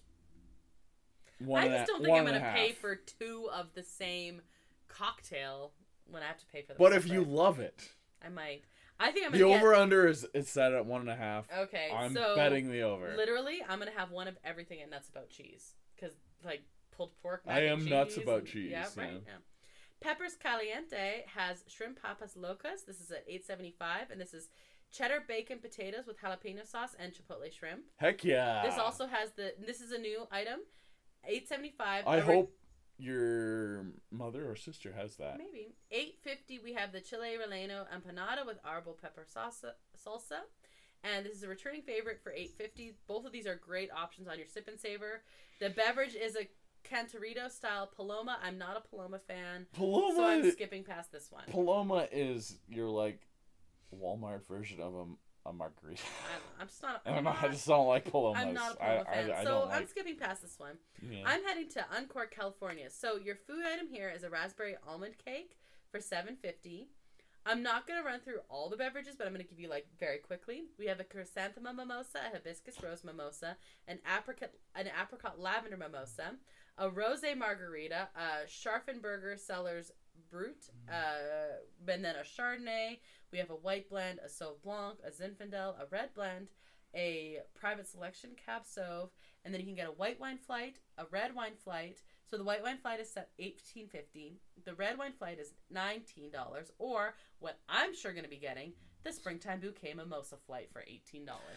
one I and just a- don't think one I'm and a gonna pay half. for two of the same cocktail when I have to pay for them. But if you separate. love it, I might. I think I'm the gonna over under is is set at one and a half. get. Okay, I'm so betting the over. literally, I'm gonna have one of everything at Nuts About Cheese because like pulled pork. Mac I and am nuts cheese, about and- cheese, Yeah, yeah. right. Yeah. Peppers Caliente has shrimp papas locas. This is at eight seventy-five, and this is cheddar bacon potatoes with jalapeno sauce and chipotle shrimp. Heck yeah! This also has the. This is a new item, eight seventy-five. I hope your mother or sister has that. Maybe eight fifty. We have the chile relleno empanada with arbol pepper salsa, salsa, and this is a returning favorite for eight fifty. Both of these are great options on your sip and savor. The beverage is a Cantarito style Paloma. I'm not a Paloma fan, Paloma. so I'm skipping past this one. Paloma is your like Walmart version of a, a margarita. I don't know. I'm just not. I don't I'm know. not, I just don't like Palomas. I'm not a I, Paloma I, fan, I so don't I'm like. skipping past this one. Yeah. I'm heading to Uncork, California. So your food item here is a raspberry almond cake for seven fifty. I'm not going to run through all the beverages, but I'm going to give you like very quickly. We have a chrysanthemum mimosa, a hibiscus rose mimosa, an apricot an apricot lavender mimosa, a rosé margarita, a Scharfenberger Cellars Brut, uh, and then a Chardonnay. We have a white blend, a Sauve Blanc, a Zinfandel, a red blend, a private selection Cab Sauv, and then you can get a white wine flight, a red wine flight. So the white wine flight is set eighteen fifty. The red wine flight is nineteen dollars, or what I'm sure going to be getting, the springtime bouquet mimosa flight for eighteen dollars.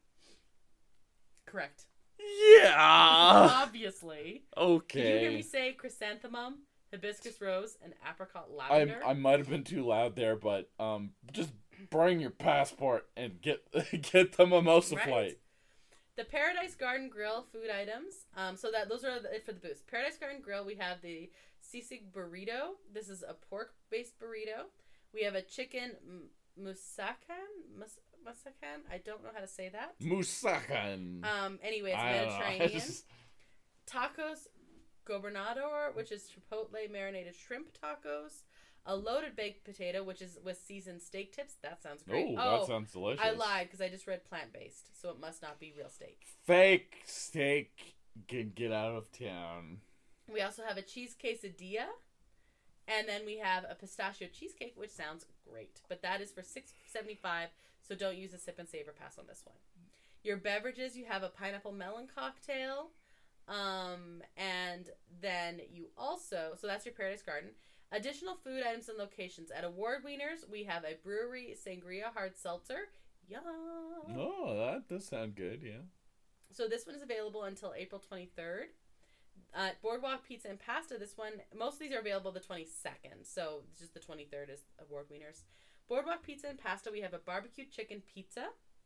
Correct. Yeah. Obviously. Okay. Did you hear me say chrysanthemum, hibiscus rose, and apricot I lavender? I might have been too loud there, but um, just bring your passport and get get the mimosa Right? flight. The Paradise Garden Grill food items. Um, so that those are the, it for the booth. Paradise Garden Grill. We have the sisig burrito. This is a pork-based burrito. We have a chicken m- musakan. Mus- musakan. I don't know how to say that. Musakan. Um. Anyway, it's I don't know. Mediterranean. Just- Tacos Gobernador, which is chipotle marinated shrimp tacos. A loaded baked potato, which is with seasoned steak tips. That sounds great. Oh, that sounds delicious. I lied because I just read plant-based, so it must not be real steak. Fake steak can get out of town. We also have a cheese quesadilla, and then we have a pistachio cheesecake, which sounds great. But that is for six seventy-five, so don't use a sip and savor pass on this one. Your beverages, you have a pineapple melon cocktail, um, and then you also, so that's your Paradise Garden. Additional food items and locations. At Award Wieners, we have a brewery sangria hard seltzer. Yum! Oh, that does sound good, yeah. So this one is available until April twenty-third. Uh, Boardwalk Pizza and Pasta, this one, most of these are available the twenty-second. So just the twenty-third is Award Wieners. Boardwalk Pizza and Pasta, we have a barbecue chicken pizza.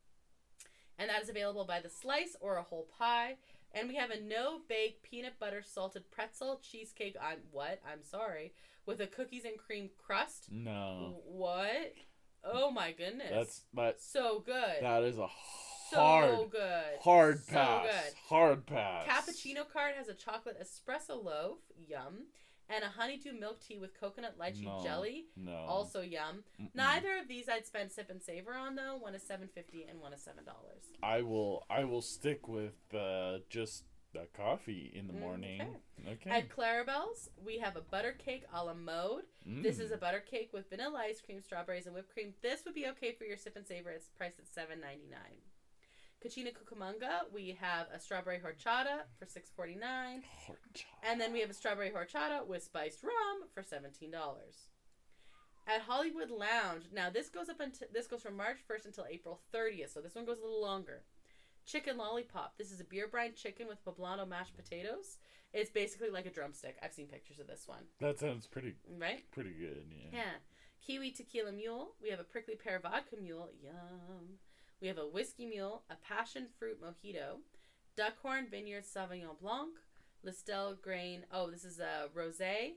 And that is available by the slice or a whole pie. And we have a no-bake peanut butter salted pretzel cheesecake. I'm what? I'm sorry. With a cookies and cream crust. No. What? Oh my goodness. That's but so good. that is a so hard good. hard So pass. good. Hard pass. Cappuccino card has a chocolate espresso loaf. Yum. And a honeydew milk tea with coconut lychee No. jelly. No. Also yum. Mm-mm. Neither of these I'd spend sip and savor on though. One is seven fifty and one is seven dollars. I will I will stick with uh, just the coffee in the Mm, morning. okay. Okay. At Clarabelle's, we have a butter cake a la mode. Mm. This is a butter cake with vanilla ice cream, strawberries, and whipped cream. This would be okay for your sip and savor. It's priced at seven ninety-nine. Cucina Cucamonga, we have a strawberry horchata for six forty-nine. Horchata. And then we have a strawberry horchata with spiced rum for seventeen dollars. At Hollywood Lounge, now this goes up until this goes from March first until April thirtieth, so this one goes a little longer. Chicken lollipop. This is a beer brine chicken with poblano mashed potatoes. It's basically like a drumstick. I've seen pictures of this one. That sounds pretty Right? pretty good, yeah. Yeah. Kiwi tequila mule. We have a prickly pear vodka mule. Yum. We have a whiskey mule, a passion fruit mojito, Duckhorn Vineyard Sauvignon Blanc, Listel Grain. Oh, this is a rosé,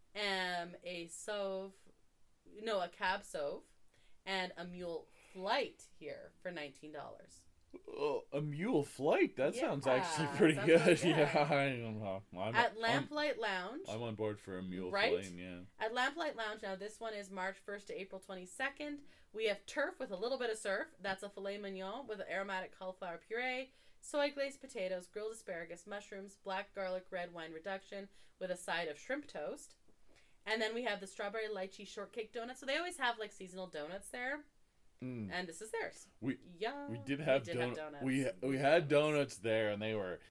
um, a Sauve, no, a Cab Sauve, and a Mule Flight here for nineteen dollars. Oh, a mule flight? That Yeah, sounds actually pretty sounds good. really good. Yeah, I don't know. I'm, At I'm, Lamplight Lounge. I'm on board for a mule Right? flight, yeah. At Lamplight Lounge, now this one is March first to April twenty-second. We have turf with a little bit of surf. That's a filet mignon with aromatic cauliflower puree, soy glazed potatoes, grilled asparagus, mushrooms, black garlic, red wine reduction with a side of shrimp toast. And then we have the strawberry lychee shortcake donut. So they always have like seasonal donuts there. Mm. And this is theirs. We yeah, we did have, we did don- have donuts. We we had donuts there, and they were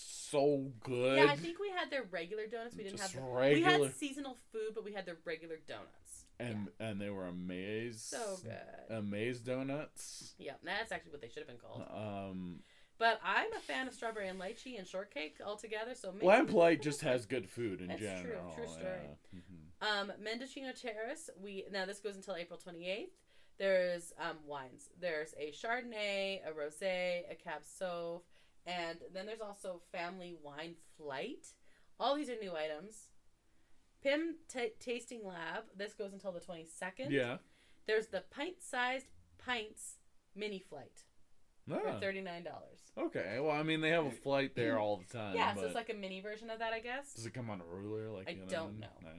so good. Yeah, I think we had their regular donuts. We didn't Just have the, regular, we had seasonal food, but we had their regular donuts. and and they were amaze. So good. Amaze donuts. Yeah, that's actually what they should have been called. Um, But I'm a fan of strawberry and lychee and shortcake altogether. So maybe Lamplight just has good food in That's true, general. true story. Yeah. Mhm. Um, Mendocino Terrace. We now this goes until April twenty-eighth. There's um, wines. There's a Chardonnay, a Rosé, a Cab Sauv, and then there's also Family Wine Flight. All these are new items. Pim t- Tasting Lab. This goes until the twenty-second. Yeah. There's the pint-sized pints mini flight for Ah, thirty-nine dollars. okay. Well, I mean, they have a flight there all the time. Yeah, but so it's like a mini version of that, I guess. does it come on a ruler? Like I you don't know. Nah.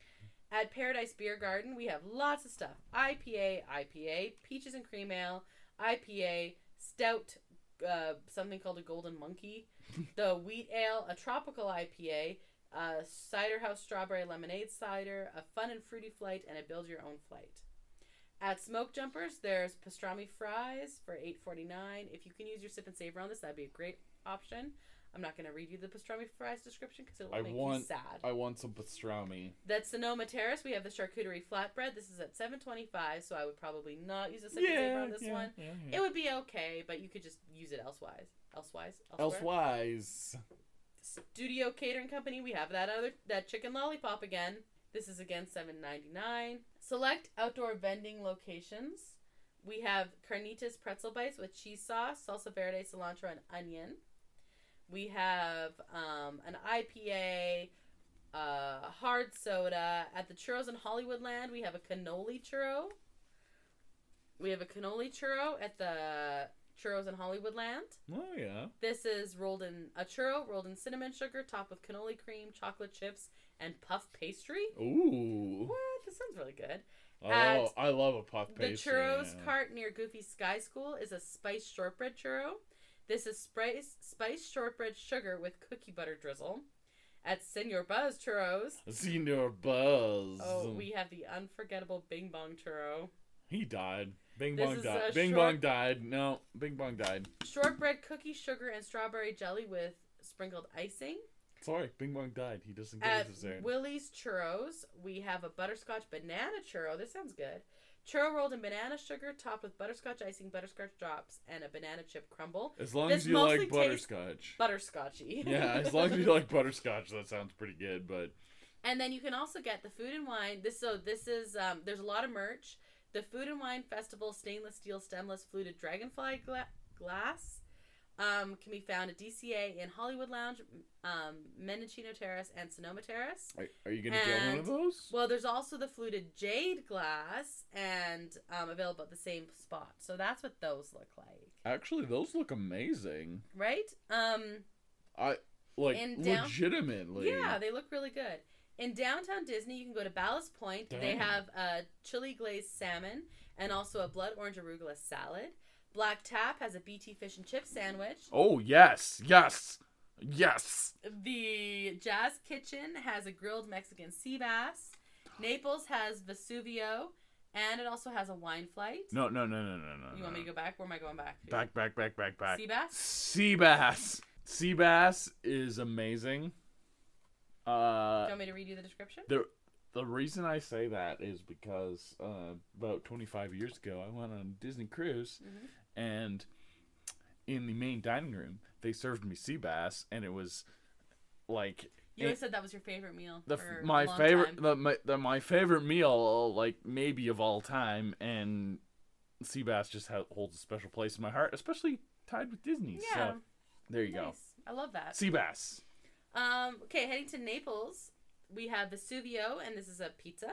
At Paradise Beer Garden, we have lots of stuff. I P A, I P A, Peaches and Cream Ale, I P A, Stout, uh, something called a Golden Monkey, the Wheat Ale, a Tropical I P A, a Cider House Strawberry Lemonade Cider, a Fun and Fruity Flight, and a Build Your Own Flight. At Smoke Jumpers, there's pastrami fries for eight forty-nine. If you can use your Sip and Savor on this, that'd be a great option. I'm not going to read you the pastrami fries description because it will I make want- you sad. I want some pastrami. That's Sonoma Terrace. We have the charcuterie flatbread. This is at seven twenty-five, so I would probably not use a Sip and Savor on this one. yeah, yeah. It would be okay, but you could just use it elsewise. Elsewise? Elsewhere? Elsewise. Studio Catering Company. We have that other that chicken lollipop again. This is again seven ninety-nine. Select outdoor vending locations. We have Carnitas pretzel bites with cheese sauce, salsa verde, cilantro, and onion. We have um, an I P A, uh, hard soda. At the Churros in Hollywoodland, we have a cannoli churro. We have a cannoli churro at the Churros in Hollywoodland. Oh, yeah. This is rolled in a churro, rolled in cinnamon sugar, topped with cannoli cream, chocolate chips, and puff pastry. Ooh. What? This sounds really good. Oh, At I love a puff The pastry. churros yeah. cart near Goofy Sky School is a spiced shortbread churro. This is spice, spiced shortbread sugar with cookie butter drizzle. At Senor Buzz Churros, Senior Buzz. oh, we have the unforgettable Bing Bong churro. He died. Bing This Bong is died. a Bing short- Bong died. No, Bing Bong died. Shortbread cookie, sugar, and strawberry jelly with sprinkled icing. Sorry, Bing Bong died. He doesn't get At his dessert. Willie's Churros, we have a butterscotch banana churro. This sounds good. Churro rolled in banana sugar, topped with butterscotch icing, butterscotch drops, and a banana chip crumble. As long this as you mostly like tastes butterscotch. Butterscotchy. Yeah, as long as you like butterscotch, that sounds pretty good. But And then you can also get the food and wine. This so this is um, there's a lot of merch. The Food and Wine Festival stainless steel stemless fluted dragonfly gla- glass um, can be found at D C A in Hollywood Lounge, um, Mendocino Terrace, and Sonoma Terrace. are, are you gonna get one And- of those? Well, there's also the fluted jade glass and um, available at the same spot. So that's what those look like, Actually, those look amazing. right? Um, I like In down- legitimately. Yeah, they look really good. In downtown Disney, you can go to Ballast Point. They Damn. have a chili glazed salmon and also a blood orange arugula salad. Black Tap has a B T fish and chip sandwich. Oh yes, yes, yes. The Jazz Kitchen has a grilled Mexican sea bass. Naples has Vesuvio, and it also has a wine flight. No, no, no, no, no, no. You want me to go back? Where am I going back to? Back, back, back, back, back. Sea bass? Sea bass. Sea bass is amazing. Do Uh, you want me to read you the description? the the reason I say that is because uh, about twenty-five years ago, I went on a Disney cruise, Mhm. and in the main dining room, they served me sea bass, and it was like You always said that was your favorite meal. the for my a long favorite time. the, my, the my favorite meal, like maybe of all time, and sea bass just ha- holds a special place in my heart, especially tied with Disney. Yeah. So there you go. Nice. I love that. Sea bass. Um, okay, heading to Naples, we have Vesuvio, and this is a pizza.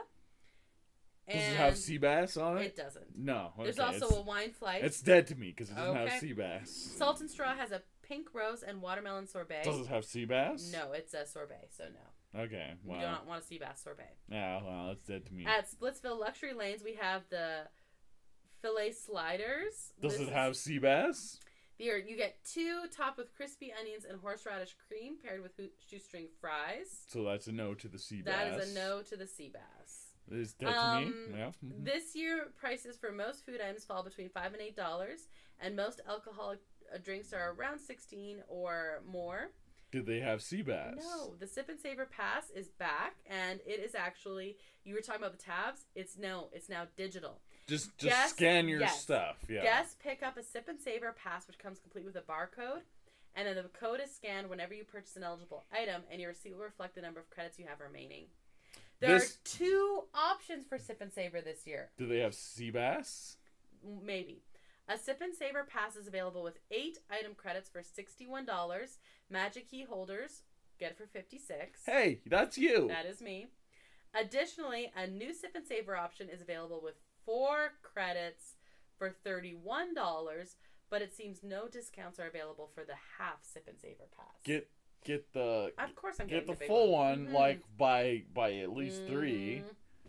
Does it And have sea bass on it? It doesn't. No. Okay. There's also it's, a wine flight. It's dead to me because it doesn't Okay. have sea bass. Salt and Straw has a pink rose and watermelon sorbet. Does it have sea bass? No, it's a sorbet, so no. Okay. Wow. We do not want a sea bass sorbet. Yeah, well, it's dead to me. At Splitsville Luxury Lanes, we have the filet sliders. Does This it is- have sea bass? Here, you get two topped with crispy onions and horseradish cream paired with ho- shoestring fries. So that's a no to the sea bass. That is a no to the sea bass. It's dead to Um, me. Yeah. Mhm. This year, prices for most food items fall between five and eight dollars, and most alcoholic uh, drinks are around sixteen or more. Did they have sea bass? No, the Sip and Savor Pass is back, and it is actually. You were talking about the tabs. It's no, it's now digital. Just just Guess- scan your yes. stuff. Yeah. Guests pick up a Sip and Savor Pass, which comes complete with a barcode, and then the code is scanned whenever you purchase an eligible item, and your receipt will reflect the number of credits you have remaining. There This- are two options for Sip and Savor this year. Do they have sea bass? Maybe. A Sip and Savor Pass is available with eight item credits for sixty-one dollars. Magic key holders get it for fifty-six dollars. Hey, that's you. That is me. Additionally, a new Sip and Savor option is available with four credits for thirty-one dollars, but it seems no discounts are available for the half Sip and Savor Pass. Get get the of course, I'm get getting the the big full one, one, Mhm. like by by at least three.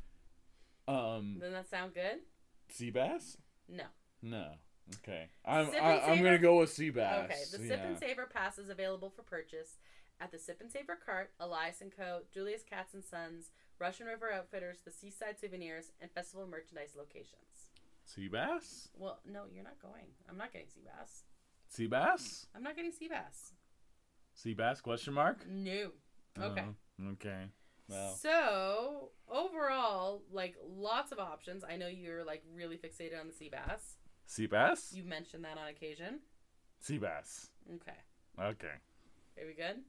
Mhm. Um, Doesn't that sound good? sea bass? No. No. Okay. I'm Sip and I, I'm Savor- gonna go with sea bass. Okay, the Sip yeah. and Savor Pass is available for purchase at the Sip and Savor Cart, Elias and Co., Julius Katz and Sons, Russian River Outfitters, the Seaside Souvenirs, and Festival Merchandise locations. Sea bass? Well, no, you're not going. I'm not getting sea bass. Sea bass? I'm not getting sea bass. Sea bass? Question mark? No. Okay. Oh, okay. Well, So overall, like lots of options. I know you're like really fixated on the sea bass. sea bass? You mentioned that on occasion. Sea bass. Okay. Okay. Are we good?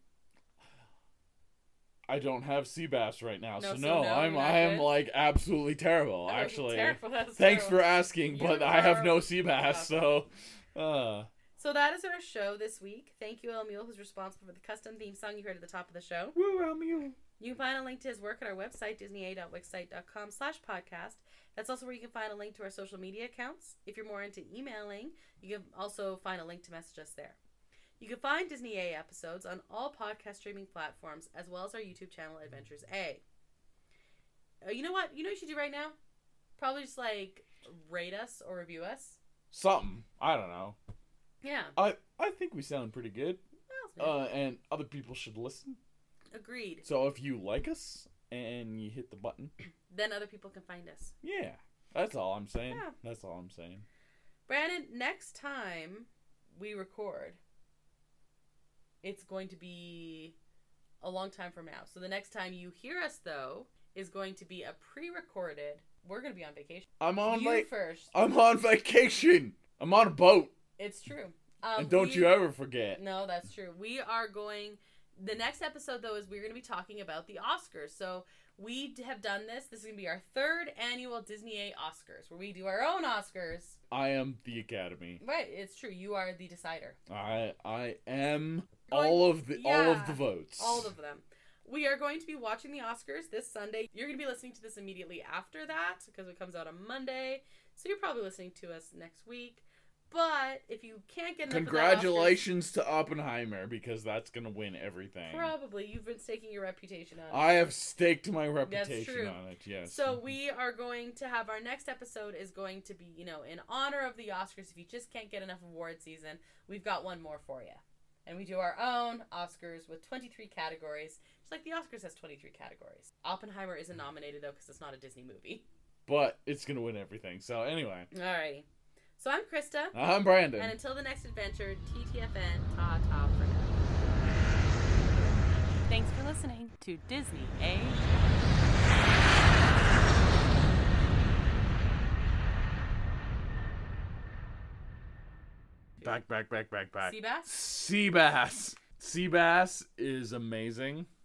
I don't have sea bass right now, No, so so no, no, I'm you're not I am good? like absolutely terrible. Oh, actually, terrible. That's thanks terrible. for asking, You but I have are no sea bass, so. Uh, So that is our show this week. Thank you, El Mule, who's responsible for the custom theme song you heard at the top of the show. woo, I'm you. You can find a link to his work at our website, disney a dot wixsite dot com slash podcast. That's also where you can find a link to our social media accounts. If you're more into emailing, you can also find a link to message us there. You can find Disney A episodes on all podcast streaming platforms, as well as our YouTube channel, Adventures A. Uh, you know what? You know what you should do right now? Probably just, like, rate us or review us. Something. I don't know. Yeah. I I think we sound pretty good. Well, Uh, and other people should listen. agreed. So if you like us and you hit the button, Then other people can find us. yeah, that's all I'm saying. Yeah. That's all I'm saying. Brandon, next time we record, it's going to be a long time from now. So the next time you hear us, though, is going to be a pre-recorded. We're going to be on vacation. I'm on you like first. I'm on vacation. I'm on a boat, It's true. Um, and don't we- you ever forget. No, that's true. We are going. The next episode, though, is we're going to be talking about the Oscars. So we d- have done this. This is going to be our third annual Disney A Oscars, where we do our own Oscars. I am the Academy. Right, it's true. You are the decider. I I am Going- all of the all of yeah, the votes. All of them. We are going to be watching the Oscars this Sunday. You're going to be listening to this immediately after that because it comes out on Monday. So you're probably listening to us next week. But if you can't get enough of the Congratulations to Oppenheimer because that's gonna win everything. Oscars, probably you've been staking your reputation on it. I have staked my reputation true. on it. Yes. So we are going to have our next episode is going to be, you know, in honor of the Oscars. If you just can't get enough award season, we've got one more for you. And we do our own Oscars with twenty-three categories. Just like the Oscars has twenty-three categories. Oppenheimer isn't nominated, though, because it's not a Disney movie. But it's gonna win everything. So anyway, Alrighty. So I'm Krista. I'm Brandon. And until the next adventure, T T F N, ta-ta for now. Thanks for listening to Disney A. Back, back, back, back, back. Sea bass? Sea bass. Sea bass is amazing.